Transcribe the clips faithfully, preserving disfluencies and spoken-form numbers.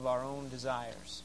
of our own desires.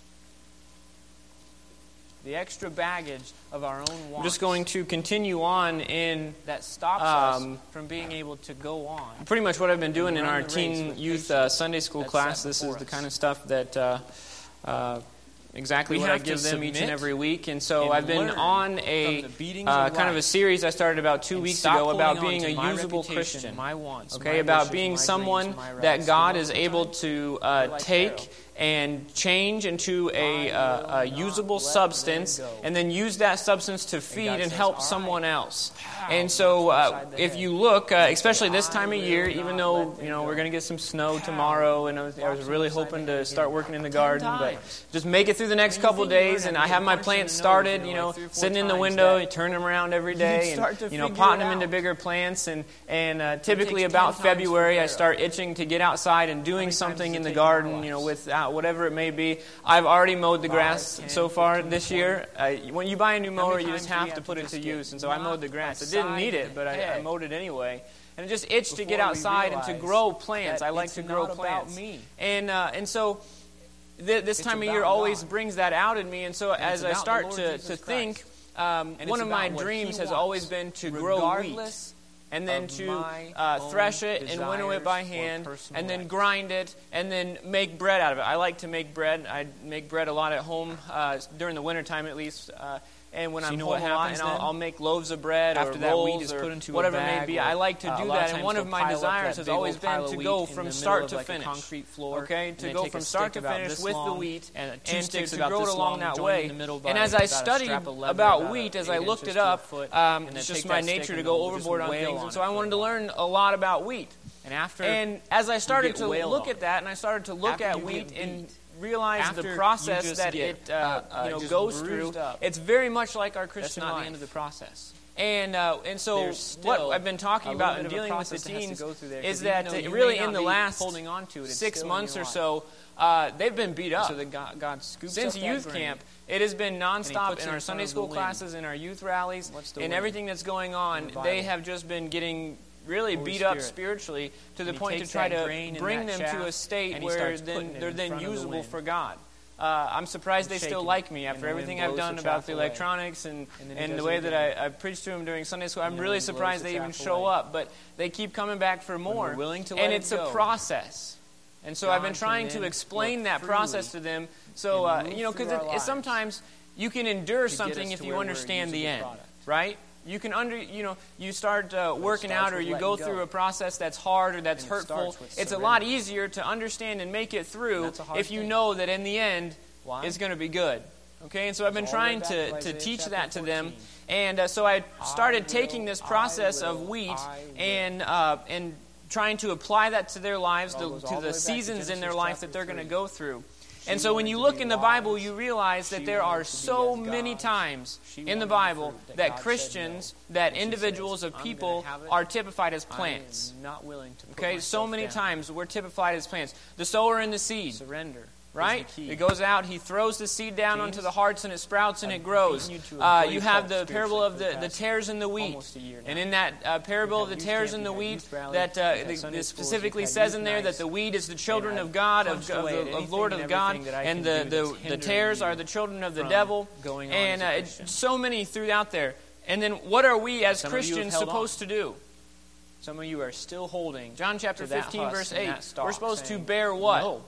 The extra baggage of our own wants. I'm just going to continue on in that stops um, us from being able to go on. Pretty much what I've been doing in our teen youth uh, Sunday school class. This is the kind of stuff that uh, uh, exactly we what I give them each and every week. And so and I've been on a uh, kind of a series I started about two weeks ago about being a usable Christian. My wants, okay, my about wishes, being my someone dreams, that God is able to uh, like take Pharaoh. and change into a, uh, a usable substance, and then use that substance to feed and, and help someone else. And so, uh, if you look, uh, especially this time of year, even though you know we're going to get some snow tomorrow, and I was, I was really hoping to start working in the garden, but just make it through the next couple of days, and I have my plants started. You know, sitting in the window, turn them around every day, and you know, potting them into bigger plants. And and uh, typically about February, I start itching to get outside and doing something in the garden. You know, with uh, whatever it may be. I've already mowed the grass so far this year. Uh, when you buy a new mower, you just have to put it to use. And so I mowed the grass. I didn't need it, but I, I mowed it anyway. And it just itched to get outside and to grow plants. I like to grow plants. And uh, and so th- this time of year always brings that out in me. And so as I start to, to think, um, one of my dreams has always been to grow wheat. And then to uh, thresh it and winnow it by hand, and then grind it, and then make bread out of it. I like to make bread. I make bread a lot at home, uh, during the wintertime at least. Uh, and when so I'm you know home a lot, and I'll, I'll make loaves of bread after or that rolls wheat is put into whatever a bag, it may be. I like to uh, do that, and one of my desires has always been to go from start to like finish. Concrete floor, okay, to go from start to finish with the wheat, and, and to, to grow it along that way. And as I studied about wheat, as I looked it up, um, it's just my nature to go overboard on things, and so I wanted to learn a lot about wheat. And after, and as I started to look at that, and I started to look at wheat and realize the process that it uh, uh, you know goes through, up. It's very much like our Christian life. That's not the end of the process. And uh, and so what I've been talking about and dealing with the teens is that uh, really in the last holding on to it, six months or so, uh, they've been beat up. So that God, God scoops Since up youth that camp, it has been nonstop in our Sunday school classes, in our youth rallies, and everything that's going on. They have just been getting really beat up spiritually to the point to try to bring them to a state where then they're then usable for God. Uh, I'm surprised they still like me after everything I've done about the electronics and, and the way that I, I preached to them during Sunday school. I'm really surprised they even show up, but they keep coming back for more. And it's a process. And so I've been trying to explain that process to them. So, uh, you know, because sometimes you can endure something if you understand the end, right? You can under, you know, you start uh, working out, or you go through a process that's hard or that's hurtful. It's a lot easier to understand and make it through if you know that in the end it's going to be good. Okay, and so I've been trying to, to teach that to them, and uh, so I started taking this process of wheat and uh, and trying to apply that to their lives, to, to the seasons in their life that they're going to go through. And so when you look in the Bible, you realize that there are so many times in the Bible that Christians, that individuals of people are typified as plants. Okay, so many times we're typified as plants. The sower and the seed. Surrender. Right? It goes out, he throws the seed down onto the hearts, and it sprouts and it grows. Uh, you have the parable of the, the tares and the wheat. And in that uh, parable of the tares and the wheat, that uh, it specifically says in there that the wheat is the children of God, of, of the of Lord of God, and the, the, the tares are the children of the devil. And uh, it's so many throughout there. And then what are we as Christians supposed to do? Some of you are still holding John chapter fifteen, verse eight. We're supposed to bear what?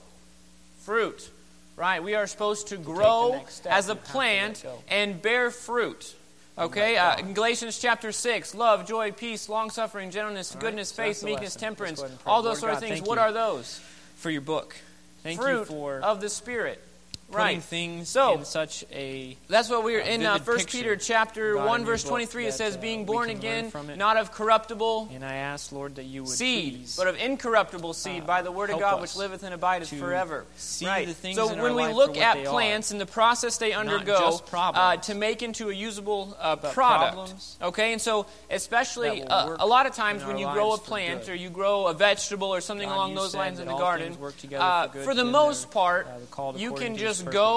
Fruit, right? We are supposed to grow as a plant and bear fruit. Okay, uh, in Galatians chapter six, love, joy, peace, long-suffering, gentleness, goodness, faith, meekness, temperance, all those sort of things. What are those? For your book. Thank fruit you for of the Spirit. Putting right. things so, in such a that's what we're in uh, First Peter chapter one, verse twenty-three. It says, being born again, not of corruptible and I ask, Lord, that you would seed, but of incorruptible seed, uh, by the word of God, which liveth and abideth forever. Right. So when we look at plants and the process they undergo uh, to make into a usable uh, product, problems, okay, and so especially uh, a lot of times when you grow a plant or you grow a vegetable or something God, along those lines in the garden, for, uh, for the most part, uh, you can just go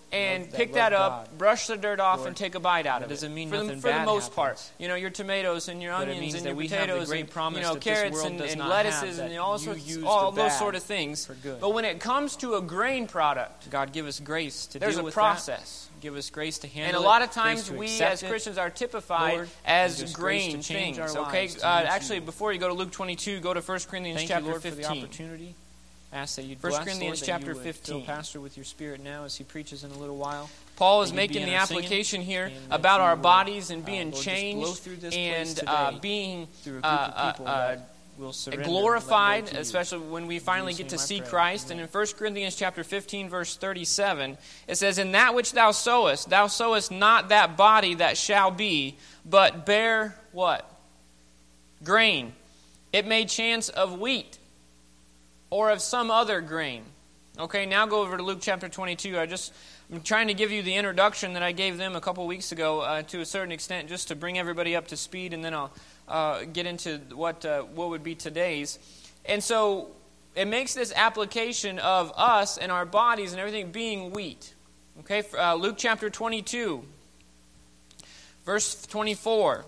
and pick that up, brush the dirt off, and take a bite out of it. Doesn't mean for the, nothing for the bad most happens. part, you know, your tomatoes and your But it onions means and that your we have the potatoes great and promise you know that this carrots world and, does and not lettuces have, and all that sorts, you use all the those bad sort of things. for good. But when it comes to a grain product, God give us grace to there's deal a with process. that. Give us grace to handle And a it. lot of grace times to we accept as it, Christians are typified Lord, as and just grace to grain change things. our Okay, lives to uh, meet actually, you. before you go to Luke twenty-two, go to First Corinthians Thank chapter you, Lord, fifteen. for the opportunity. Ask that you'd First bless, Corinthians Lord, chapter that you would fifteen. fill Pastor with your Spirit now as he preaches in a little while. Paul is That you'd making be in the our application singing, here and that about you our would, bodies and uh, being Lord, just blow changed through this place and today uh, being through a group uh, of people uh, that will surrender and glorified, let go to you. especially when we finally Jesus' get to name I see pray. Christ. Amen. And in First Corinthians chapter fifteen, verse thirty-seven, it says, "In that which thou sowest, thou sowest not that body that shall be, but bear" what? "Grain. It may chance of wheat, or of some other grain." Okay, now go over to Luke chapter twenty-two. I just, I'm trying to give you the introduction that I gave them a couple weeks ago uh, to a certain extent, just to bring everybody up to speed, and then I'll uh, get into what uh, what would be today's. And so it makes this application of us and our bodies and everything being wheat. Okay, uh, Luke chapter twenty-two, verse twenty-four.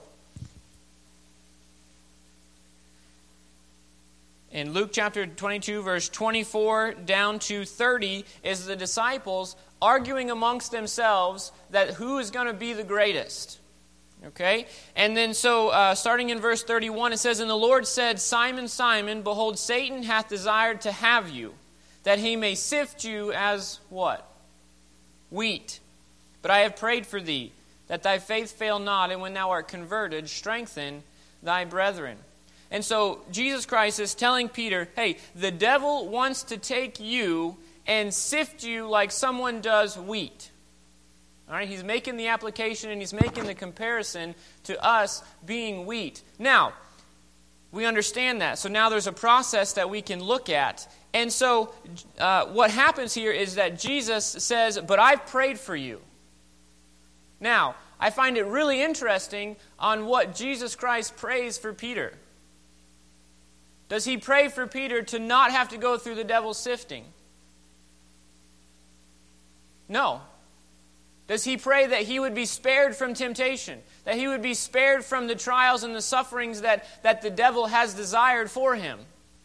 In Luke chapter twenty-two, verse twenty-four down to thirty, is the disciples arguing amongst themselves that who is going to be the greatest. Okay? And then so, uh, starting in verse thirty-one, it says, "And the Lord said, Simon, Simon, behold, Satan hath desired to have you, that he may sift you as" what? "Wheat. But I have prayed for thee, that thy faith fail not, and when thou art converted, strengthen thy brethren." And so Jesus Christ is telling Peter, hey, the devil wants to take you and sift you like someone does wheat. All right, he's making the application and he's making the comparison to us being wheat. Now, we understand that. So now there's a process that we can look at. And so uh, what happens here is that Jesus says, "But I've prayed for you." Now, I find it really interesting on what Jesus Christ prays for Peter. Does he pray for Peter to not have to go through the devil's sifting? No. Does he pray that he would be spared from temptation? That he would be spared from the trials and the sufferings that, that the devil has desired for him?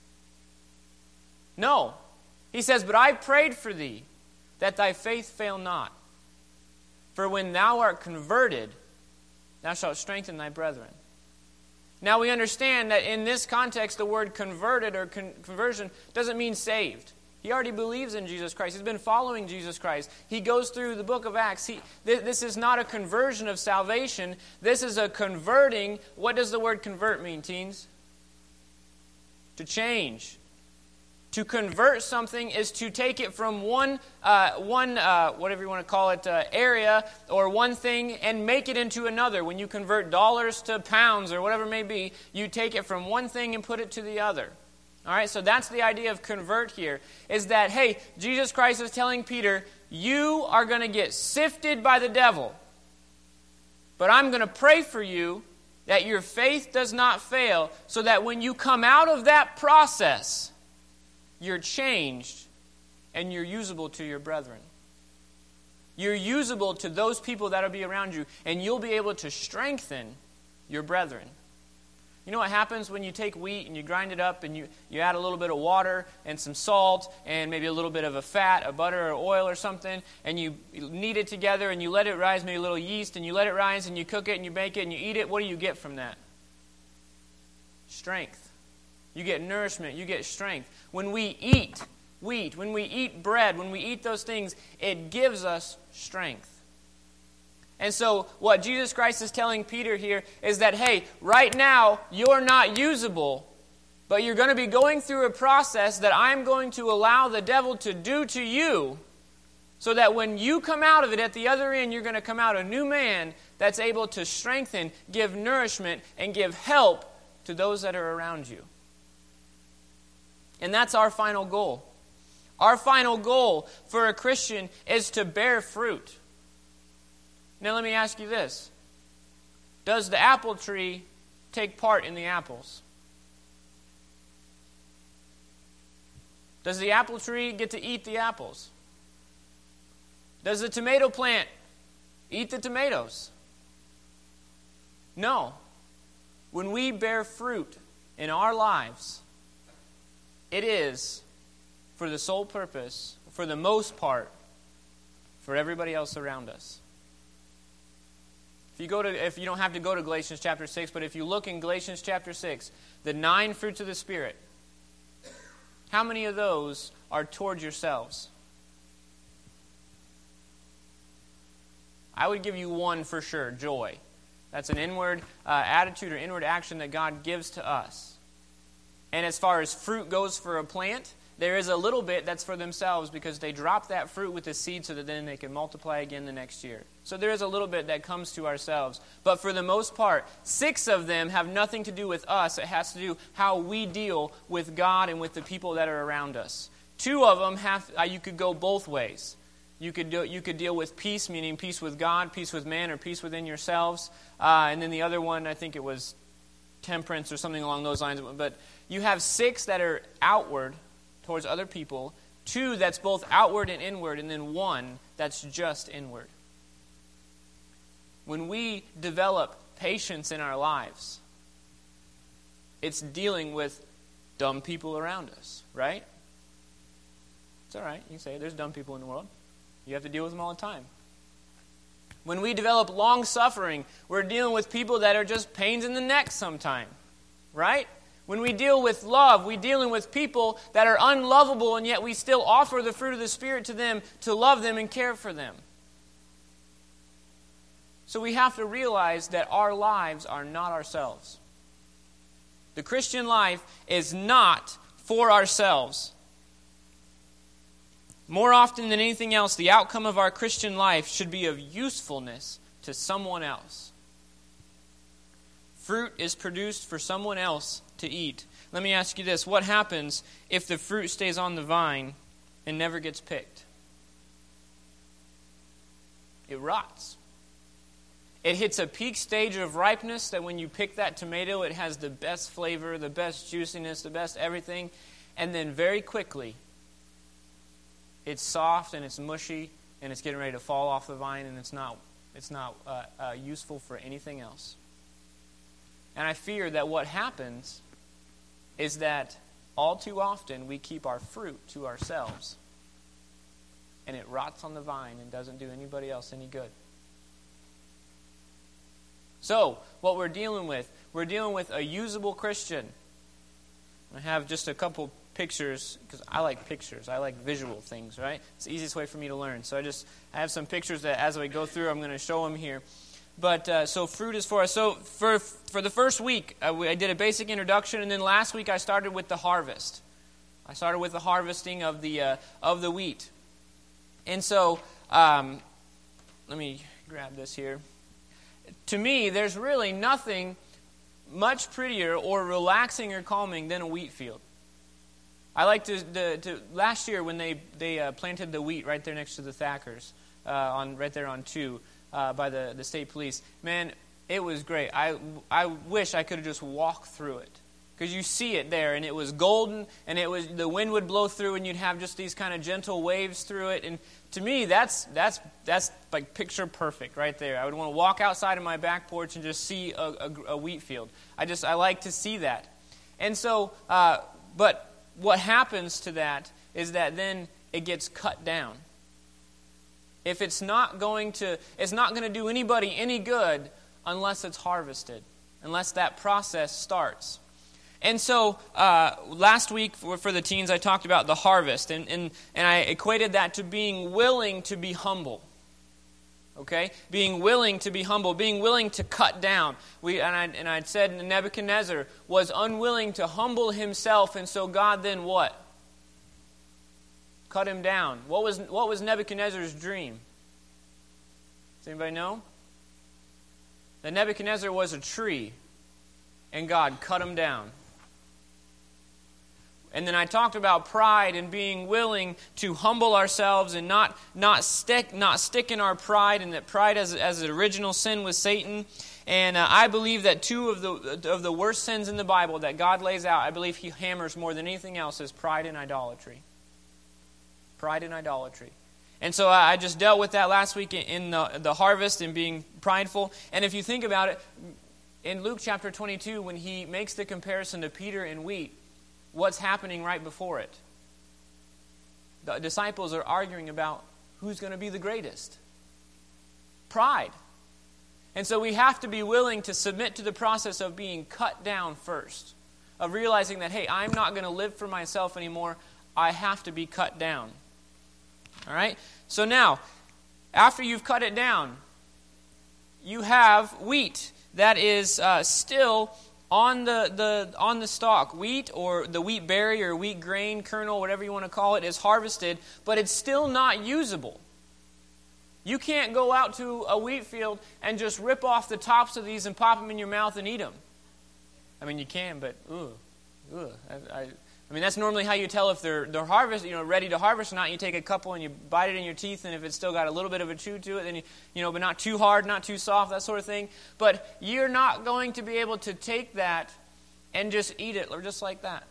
No. He says, "But I prayed for thee, that thy faith fail not. For when thou art converted, thou shalt strengthen thy brethren." Now we understand that in this context, the word converted or con- conversion doesn't mean saved. He already believes in Jesus Christ. He's been following Jesus Christ. He goes through the book of Acts. He, th- this is not a conversion of salvation. This is a converting. What does the word convert mean, teens? To change. To convert something is to take it from one, uh, one uh, whatever you want to call it, uh, area or one thing and make it into another. When you convert dollars to pounds or whatever it may be, you take it from one thing and put it to the other. All right, so that's the idea of convert here, is that, hey, Jesus Christ is telling Peter, you are going to get sifted by the devil, but I'm going to pray for you that your faith does not fail, so that when you come out of that process, you're changed and you're usable to your brethren. You're usable to those people that will be around you, and you'll be able to strengthen your brethren. You know what happens when you take wheat and you grind it up and you, you add a little bit of water and some salt and maybe a little bit of a fat, a butter or oil or something, and you knead it together and you let it rise, maybe a little yeast, and you let it rise and you cook it and you bake it and you eat it. What do you get from that? Strength. You get nourishment. You get strength. When we eat wheat, when we eat bread, when we eat those things, it gives us strength. And so what Jesus Christ is telling Peter here is that, hey, right now you're not usable, but you're going to be going through a process that I'm going to allow the devil to do to you, so that when you come out of it at the other end, you're going to come out a new man that's able to strengthen, give nourishment, and give help to those that are around you. And that's our final goal. Our final goal for a Christian is to bear fruit. Now let me ask you this. Does the apple tree take part in the apples? Does the apple tree get to eat the apples? Does the tomato plant eat the tomatoes? No. When we bear fruit in our lives, it is for the sole purpose, for the most part, for everybody else around us. If you go to, if you don't have to go to Galatians chapter six, but if you look in Galatians chapter six, the nine fruits of the Spirit, how many of those are towards yourselves? I would give you one for sure, joy. That's an inward uh, attitude or inward action that God gives to us. And as far as fruit goes for a plant, there is a little bit that's for themselves because they drop that fruit with the seed so that then they can multiply again the next year. So there is a little bit that comes to ourselves. But for the most part, six of them have nothing to do with us. It has to do how we deal with God and with the people that are around us. Two of them, have uh, you could go both ways. You could do, you could deal with peace, meaning peace with God, peace with man, or peace within yourselves. Uh, and then the other one, I think it was temperance or something along those lines. But you have six that are outward towards other people, two that's both outward and inward, and then one that's just inward. When we develop patience in our lives, it's dealing with dumb people around us, right? It's all right. You can say there's dumb people in the world. You have to deal with them all the time. When we develop long-suffering, we're dealing with people that are just pains in the neck sometime, right? When we deal with love, we're dealing with people that are unlovable, and yet we still offer the fruit of the Spirit to them to love them and care for them. So we have to realize that our lives are not ourselves. The Christian life is not for ourselves. More often than anything else, the outcome of our Christian life should be of usefulness to someone else. Fruit is produced for someone else to eat. Let me ask you this. What happens if the fruit stays on the vine and never gets picked? It rots. It hits a peak stage of ripeness that when you pick that tomato, it has the best flavor, the best juiciness, the best everything. And then very quickly, it's soft and it's mushy and it's getting ready to fall off the vine, and it's not, it's not uh, uh, useful for anything else. And I fear that what happens is that all too often we keep our fruit to ourselves, and it rots on the vine and doesn't do anybody else any good. So, what we're dealing with, we're dealing with a usable Christian. I have just a couple pictures, because I like pictures. I like visual things, right? It's the easiest way for me to learn. So I just I have some pictures that as we go through, I'm going to show them here. But uh, so fruit is for us. So for for the first week, uh, we, I did a basic introduction, and then last week I started with the harvest. I started with the harvesting of the uh, of the wheat. And so, um, let me grab this here. To me, there's really nothing much prettier or relaxing or calming than a wheat field. I like to, to, to last year when they they uh, planted the wheat right there next to the Thackers, uh, on right there on two uh, by the, the state police. Man, it was great. I I wish I could have just walked through it, because you see it there, and it was golden, and it was the wind would blow through, and you'd have just these kind of gentle waves through it. And to me, that's that's that's like picture perfect right there. I would want to walk outside of my back porch and just see a, a, a wheat field. I just I like to see that, and so uh, but. What happens to that is that then it gets cut down. If it's not going to, it's not going to do anybody any good unless it's harvested, unless that process starts. And so uh, last week for, for the teens, I talked about the harvest, and, and, and I equated that to being willing to be humble. Okay? Being willing to be humble, being willing to cut down. We and I and I said Nebuchadnezzar was unwilling to humble himself, and so God then what? Cut him down. What was what was Nebuchadnezzar's dream? Does anybody know? That Nebuchadnezzar was a tree, and God cut him down. And then I talked about pride and being willing to humble ourselves and not not stick not stick in our pride, and that pride as as an original sin was Satan. And uh, I believe that two of the of the worst sins in the Bible that God lays out, I believe He hammers more than anything else, is pride and idolatry. Pride and idolatry. And so I just dealt with that last week in the, the harvest and being prideful. And if you think about it, in Luke chapter twenty-two, when he makes the comparison to Peter and wheat, what's happening right before it? The disciples are arguing about who's going to be the greatest. Pride. And so we have to be willing to submit to the process of being cut down first. Of realizing that, hey, I'm not going to live for myself anymore. I have to be cut down. All right? So now, after you've cut it down, you have wheat that is uh, still on the, the on the stalk. Wheat, or the wheat berry or wheat grain, kernel, whatever you want to call it, is harvested, but it's still not usable. You can't go out to a wheat field and just rip off the tops of these and pop them in your mouth and eat them. I mean, you can, but ooh, ooh, I, I, I mean, that's normally how you tell if they're they're harvest, you know, ready to harvest or not. You take a couple and you bite it in your teeth, and if it's still got a little bit of a chew to it, then you, you know, but not too hard, not too soft, that sort of thing. But you're not going to be able to take that and just eat it, or just like that.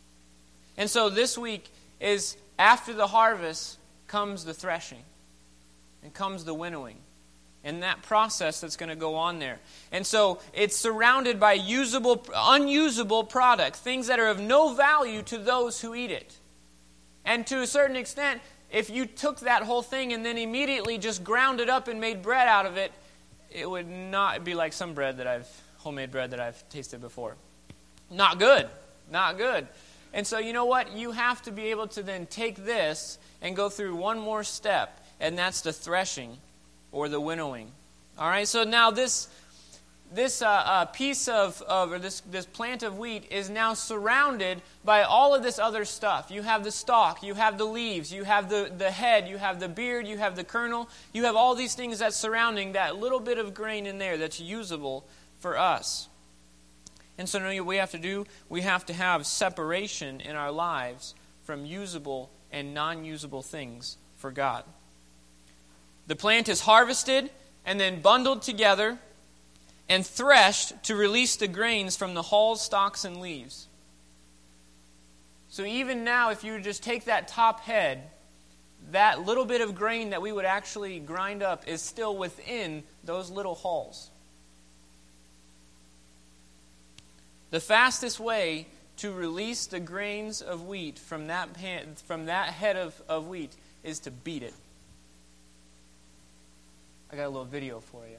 And so this week is after the harvest comes the threshing, and comes the winnowing. And that process that's going to go on there. And so it's surrounded by usable, unusable product, things that are of no value to those who eat it. And to a certain extent, if you took that whole thing and then immediately just ground it up and made bread out of it, it would not be like some bread that I've, homemade bread that I've tasted before. Not good. Not good. And so you know what? You have to be able to then take this and go through one more step, and that's the threshing, or the winnowing. All right, so now this this uh, uh, piece of, of or this, this plant of wheat is now surrounded by all of this other stuff. You have the stalk, you have the leaves, you have the, the head, you have the beard, you have the kernel. You have all these things that's surrounding that little bit of grain in there that's usable for us. And so what we have to do, we have to have separation in our lives from usable and non-usable things for God. The plant is harvested and then bundled together and threshed to release the grains from the hulls, stalks, and leaves. So even now, if you just take that top head, that little bit of grain that we would actually grind up is still within those little hulls. The fastest way to release the grains of wheat from that pan, from that head of, of wheat is to beat it. I got a little video for you.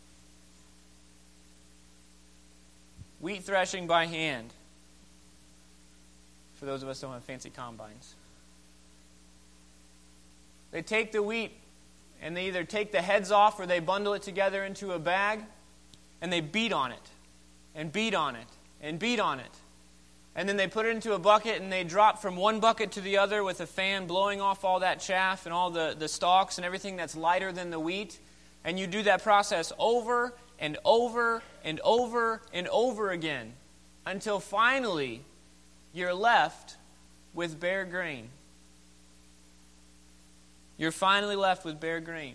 Wheat threshing by hand. For those of us who don't have fancy combines. They take the wheat and they either take the heads off or they bundle it together into a bag and they beat on it and beat on it and beat on it. And then they put it into a bucket and they drop from one bucket to the other with a fan blowing off all that chaff and all the, the stalks and everything that's lighter than the wheat. And you do that process over and over and over and over again until finally you're left with bare grain. You're finally left with bare grain.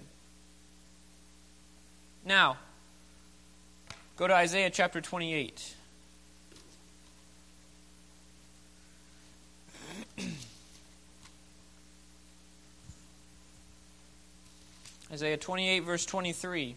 Now, go to Isaiah chapter twenty-eight. Isaiah twenty-eight, verse twenty-three.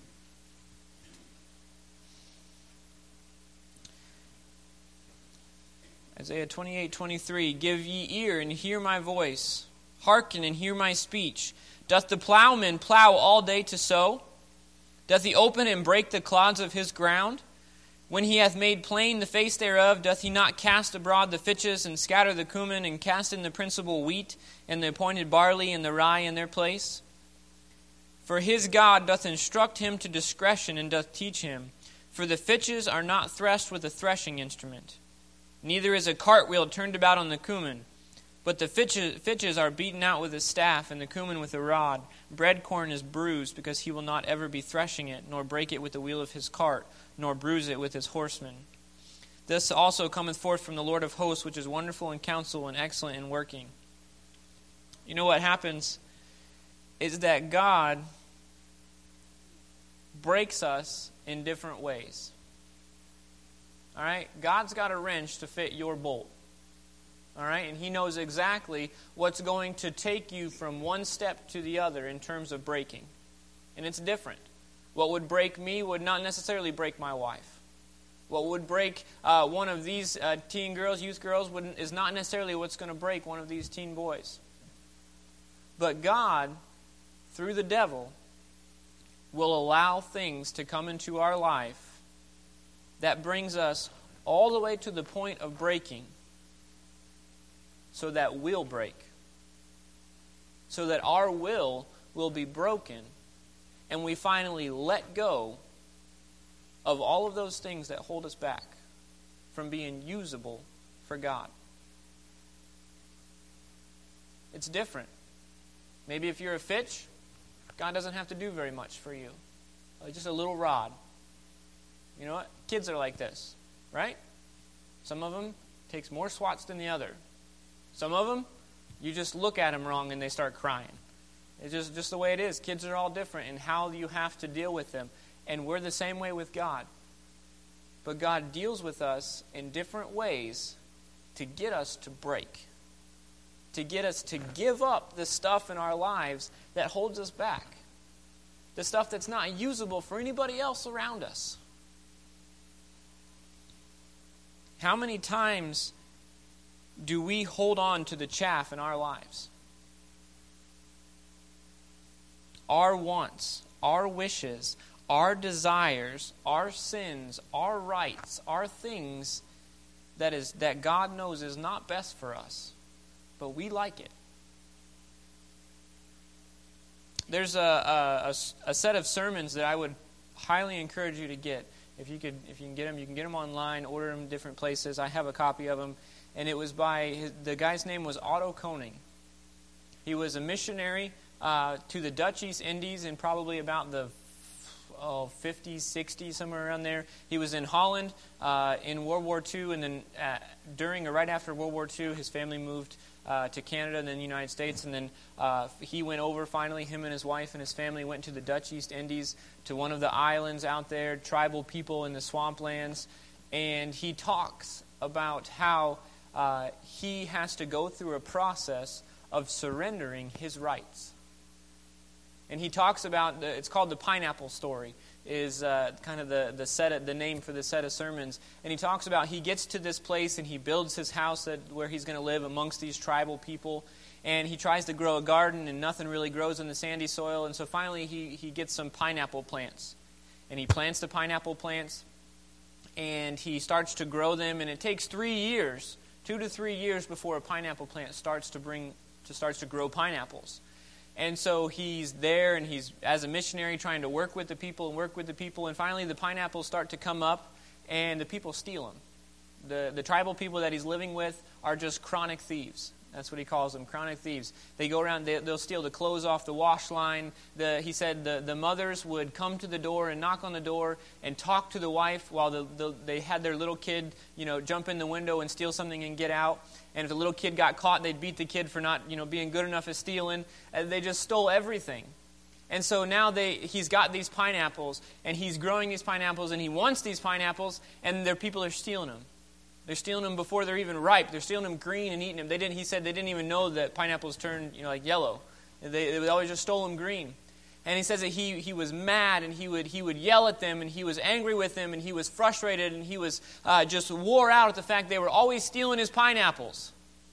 Isaiah twenty-eight, twenty-three. Give ye ear and hear my voice. Hearken and hear my speech. Doth the plowman plow all day to sow? Doth he open and break the clods of his ground? When he hath made plain the face thereof, doth he not cast abroad the fitches, and scatter the cumin, and cast in the principal wheat, and the appointed barley, and the rye in their place? For his God doth instruct him to discretion, and doth teach him. For the fitches are not threshed with a threshing instrument, neither is a cartwheel turned about on the cumin. But the fitches, fitches are beaten out with a staff, and the cumin with a rod. Bread corn is bruised, because he will not ever be threshing it, nor break it with the wheel of his cart, nor bruise it with his horsemen. This also cometh forth from the Lord of hosts, which is wonderful in counsel and excellent in working. You know what happens is that God breaks us in different ways. All right? God's got a wrench to fit your bolt. All right? And He knows exactly what's going to take you from one step to the other in terms of breaking. And it's different. What would break me would not necessarily break my wife. What would break uh, one of these uh, teen girls, youth girls, would, is not necessarily what's going to break one of these teen boys. But God, through the devil, will allow things to come into our life that brings us all the way to the point of breaking, so that we'll break. So that our will will be broken, and we finally let go of all of those things that hold us back from being usable for God. It's different. Maybe if you're a fish, God doesn't have to do very much for you. Just a little rod. You know what? Kids are like this, right? Some of them takes more swats than the other. Some of them, you just look at them wrong and they start crying. It's just, just the way it is. Kids are all different in how you have to deal with them. And we're the same way with God. But God deals with us in different ways to get us to break. To get us to give up the stuff in our lives that holds us back. The stuff that's not usable for anybody else around us. How many times do we hold on to the chaff in our lives? Our wants, our wishes, our desires, our sins, our rights, our things that is that God knows is not best for us, but we like it. There's a, a, a, a set of sermons that I would highly encourage you to get. If you could, if you can get them, you can get them online, order them in different places. I have a copy of them. And it was by, his, the guy's name was Otto Koning. He was a missionary uh, to the Dutch East Indies in probably about the oh, fifties, sixties, somewhere around there. He was in Holland uh, in World War Two, and then uh, during or right after World War Two, his family moved uh, to Canada and then the United States. And then uh, he went over finally, him and his wife and his family went to the Dutch East Indies, to one of the islands out there, tribal people in the swamplands. And he talks about how Uh, he has to go through a process of surrendering his rights. And he talks about, the, it's called the Pineapple Story, is uh, kind of the the set of, the name for the set of sermons. And he talks about he gets to this place and he builds his house that, where he's going to live amongst these tribal people. And he tries to grow a garden and nothing really grows in the sandy soil. And so finally he, he gets some pineapple plants. And he plants the pineapple plants and he starts to grow them. And it takes three years Two to three years before a pineapple plant starts to bring, to starts to grow pineapples. And so he's there and he's, as a missionary, trying to work with the people and work with the people. And finally the pineapples start to come up and the people steal them. The, the tribal people that he's living with are just chronic thieves. That's what he calls them, chronic thieves. They go around, they, they'll steal the clothes off the wash line. The, he said the, the mothers would come to the door and knock on the door and talk to the wife while the, the, they had their little kid, you know, jump in the window and steal something and get out. And if the little kid got caught, they'd beat the kid for not, you know, being good enough at stealing. And they just stole everything. And so now they he's got these pineapples, and he's growing these pineapples, and he wants these pineapples, and their people are stealing them. They're stealing them before they're even ripe. They're stealing them green and eating them. They didn't. He said they didn't even know that pineapples turn, you know, like yellow. They, they always just stole them green. And he says that he he was mad, and he would he would yell at them, and he was angry with them, and he was frustrated, and he was uh, just wore out at the fact they were always stealing his pineapples.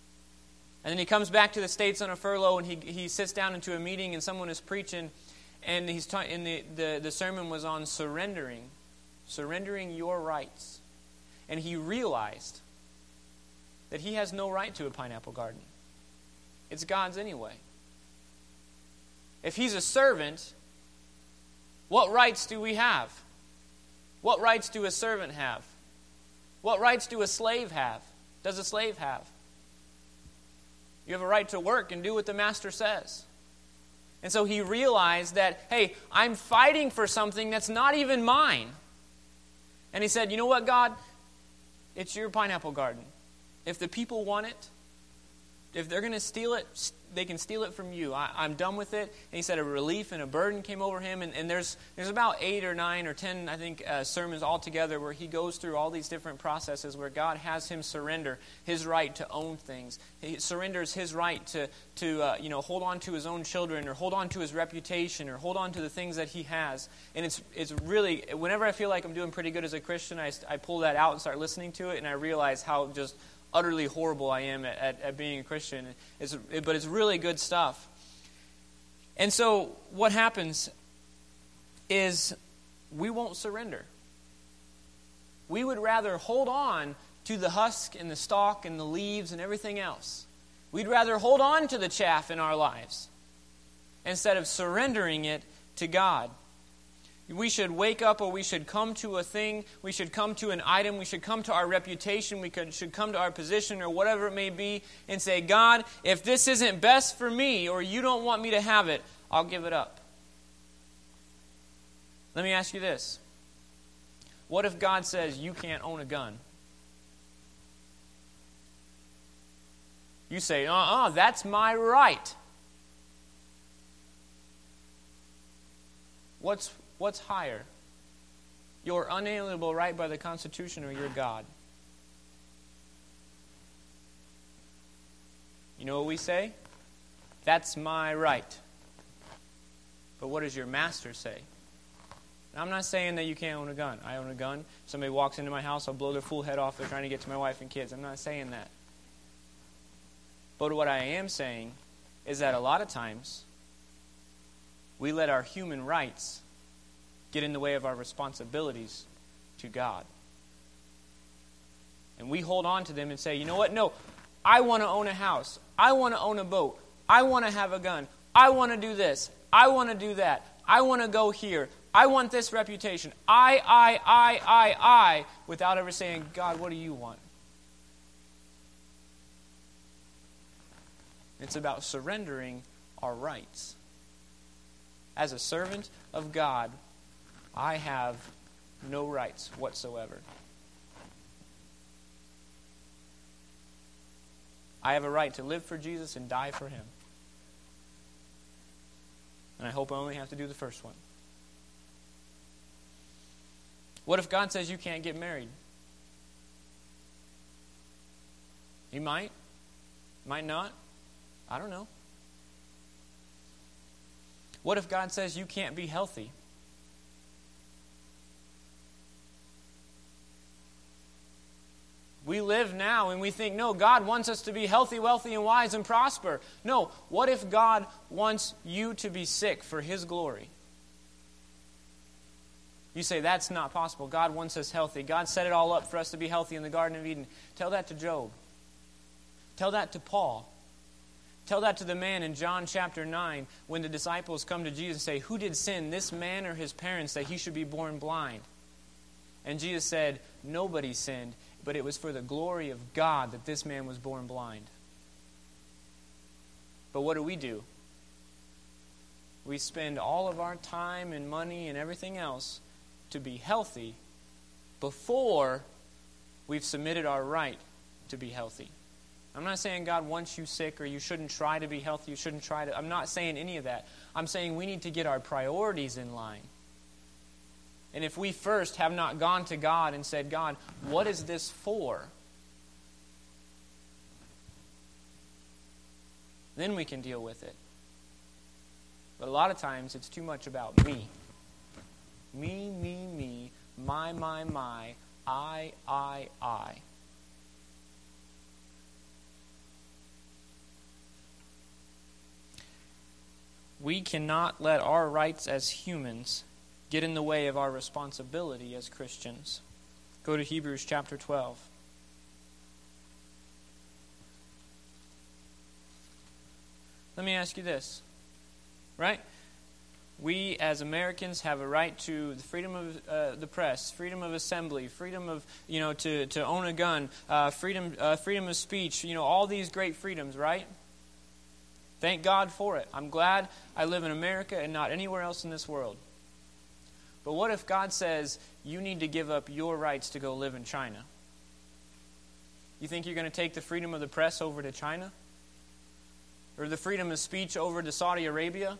And then he comes back to the States on a furlough, and he he sits down into a meeting, and someone is preaching, and he's ta- and the, the the sermon was on surrendering, surrendering your rights. And he realized that he has no right to a pineapple garden. It's God's anyway. If he's a servant, what rights do we have? What rights do a servant have? What rights do a slave have? Does a slave have? You have a right to work and do what the master says. And so he realized that, hey, I'm fighting for something that's not even mine. And he said, you know what, God? It's your pineapple garden. If the people want it, if they're going to steal it, they can steal it from you. I, I'm done with it. And he said a relief and a burden came over him. And, and there's there's about eight or nine or ten, I think, uh, sermons altogether where he goes through all these different processes where God has him surrender his right to own things. He surrenders his right to to uh, you know hold on to his own children, or hold on to his reputation, or hold on to the things that he has. And it's it's really, whenever I feel like I'm doing pretty good as a Christian, I, I pull that out and start listening to it, and I realize how just utterly horrible I am at, at, at being a Christian. It's, it, but it's really good stuff. And so what happens is we won't surrender. We would rather hold on to the husk and the stalk and the leaves and everything else. We'd rather hold on to the chaff in our lives instead of surrendering it to God. We should wake up, or we should come to a thing, we should come to an item, we should come to our reputation, we could, should come to our position or whatever it may be and say, God, if this isn't best for me or you don't want me to have it, I'll give it up. Let me ask you this. What if God says you can't own a gun? You say, uh-uh, that's my right. What's What's higher? Your unalienable right by the Constitution, or your God? You know what we say? That's my right. But what does your master say? And I'm not saying that you can't own a gun. I own a gun. Somebody walks into my house, I'll blow their full head off. They're trying to get to my wife and kids. I'm not saying that. But what I am saying is that a lot of times we let our human rights get in the way of our responsibilities to God. And we hold on to them and say, you know what? No, I want to own a house. I want to own a boat. I want to have a gun. I want to do this. I want to do that. I want to go here. I want this reputation. I, I, I, I, I, without ever saying, God, what do you want? It's about surrendering our rights. As a servant of God, I have no rights whatsoever. I have a right to live for Jesus and die for Him. And I hope I only have to do the first one. What if God says you can't get married? He might. Might not. I don't know. What if God says you can't be healthy? We live now and we think, no, God wants us to be healthy, wealthy, and wise and prosper. No, what if God wants you to be sick for His glory? You say, that's not possible. God wants us healthy. God set it all up for us to be healthy in the Garden of Eden. Tell that to Job. Tell that to Paul. Tell that to the man in John chapter nine when the disciples come to Jesus and say, who did sin, this man or his parents, that he should be born blind? And Jesus said, nobody sinned, but it was for the glory of God that this man was born blind. But what do we do? We spend all of our time and money and everything else to be healthy before we've submitted our right to be healthy. I'm not saying God wants you sick or you shouldn't try to be healthy, you shouldn't try to... I'm not saying any of that. I'm saying we need to get our priorities in line. And if we first have not gone to God and said, God, what is this for? Then we can deal with it. But a lot of times it's too much about me. Me, me, me, my, my, my, I, I, I. We cannot let our rights as humans get in the way of our responsibility as Christians. Go to Hebrews chapter twelve. Let me ask you this, right? We as Americans have a right to the freedom of uh, the press, freedom of assembly, freedom of, you know, to, to own a gun, uh, freedom uh, freedom of speech, you know, all these great freedoms, right? Thank God for it. I'm glad I live in America and not anywhere else in this world. But what if God says you need to give up your rights to go live in China? You think you're going to take the freedom of the press over to China? Or the freedom of speech over to Saudi Arabia?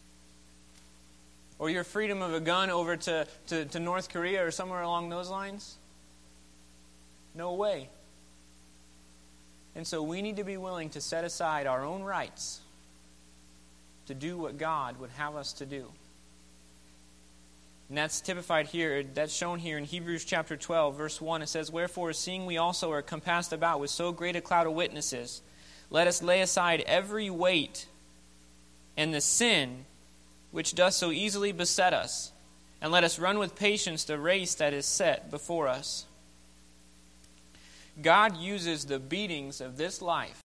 Or your freedom of a gun over to, to, to North Korea or somewhere along those lines? No way. And so we need to be willing to set aside our own rights to do what God would have us to do. And that's typified here, that's shown here in Hebrews chapter twelve, verse one. It says, "Wherefore, seeing we also are compassed about with so great a cloud of witnesses, let us lay aside every weight and the sin which doth so easily beset us, and let us run with patience the race that is set before us." God uses the beatings of this life